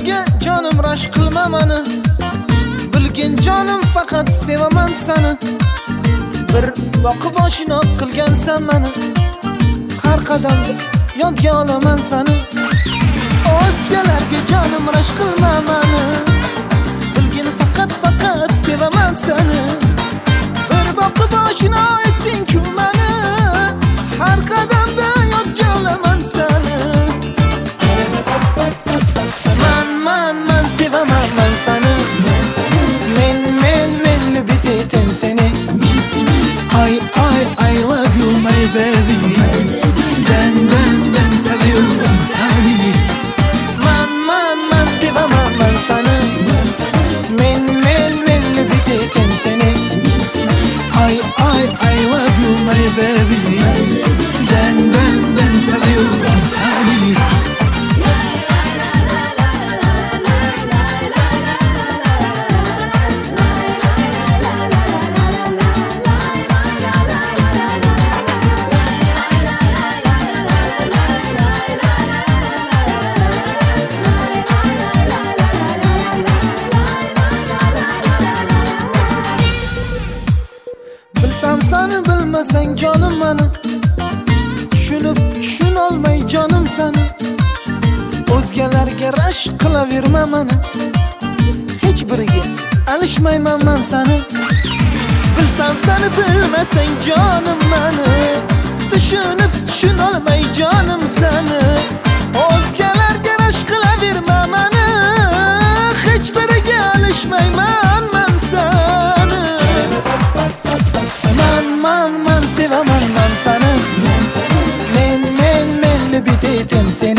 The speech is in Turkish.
O'zgalarga jonim rash qilma mani, bilgin jonim faqat sevaman seni. Bir boqib oshino qilgansan mani, har qadamda yodga olaman seni. O'zgalarga jonim rash qilma mani, bilgin faqat sevaman seni. Bir boqib oshino etding-ku mani, har qadamda yodga olaman seni. Man sevaman man seni. Men bitetem seni. I love you my baby. Ben seviyorum seni. Man sevaman man seni. Men bitetem seni. I love you my baby. Ben seviyorum seni. Bilsam seni bilmasang jonim mani, tushunolmay jonim seni. O'zgalarga rash qilaverma mani, hech biriga alishmayman men seni. Bilsam seni bilmasang jonim mani, tushunolmay jonim seni. O'zgalarga rash qilaverma mani, hech biriga alishmayman men seni. Man sevaman man seni. Men bitetem seni.